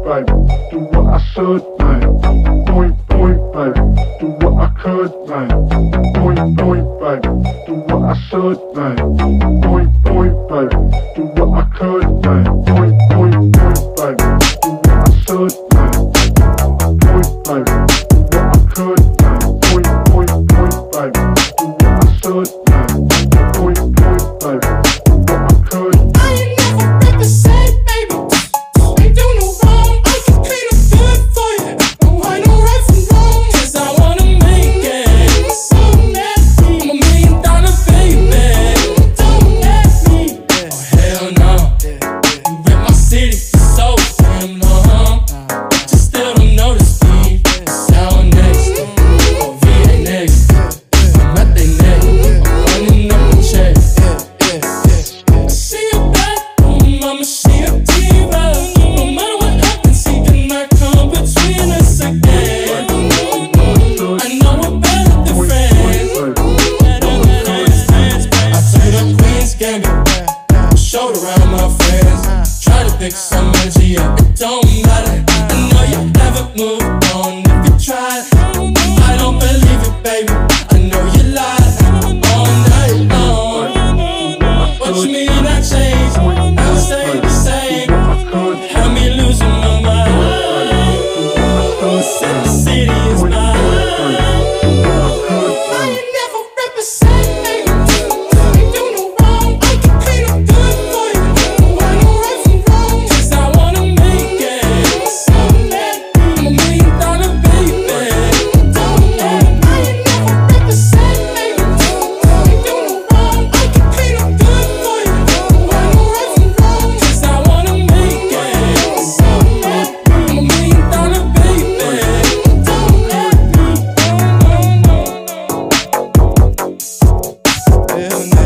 baby, do what I should, man. Point, baby, do what I could, man. Point, baby, do what I should, man. Point, baby, do what I could, man. Point, baby, do what I should, man. Point, baby, do what I could, man. Point, baby, do what I should, man. Point, baby, do what I could. I ain't never been the same, baby. Ain't do no wrong, I can clean up good for you. No, I know right from wrong, 'cause I wanna make it. So nasty, I'm $1 million baby. Don't ask me, oh hell no. You rep my city for so damn long, but you still don't notice me. Sound next, or VA next. I'm at they neck, I'm running up the check. See you back, mama, she a diva. No matter what happens, he cannot come between us again. I know we're better than friends. I took up Queen's Gambit, showed around my friends. Try to pick some energy up, it don't matter. I know you haven't moved on if you tried. I don't believe it, baby, I know you lied all night long. What you mean I changed? I stay the same. Had me losing my mind. Said the city is mine. I ain't never represent, baby. Ain't do no wrong, I can clean up good for you. No, I know right from wrong, 'cause I wanna make it. So mad, I'm $1 million baby. Don't let me. I ain't never represent, baby. Ain't do no wrong, I can clean up good for you. No, I know right from wrong, 'cause I wanna make it. So mad, I'm $1 million baby. Don't let me. No. Hell no.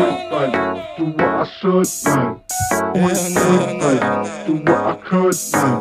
Do what I should, man. Do what I could, man.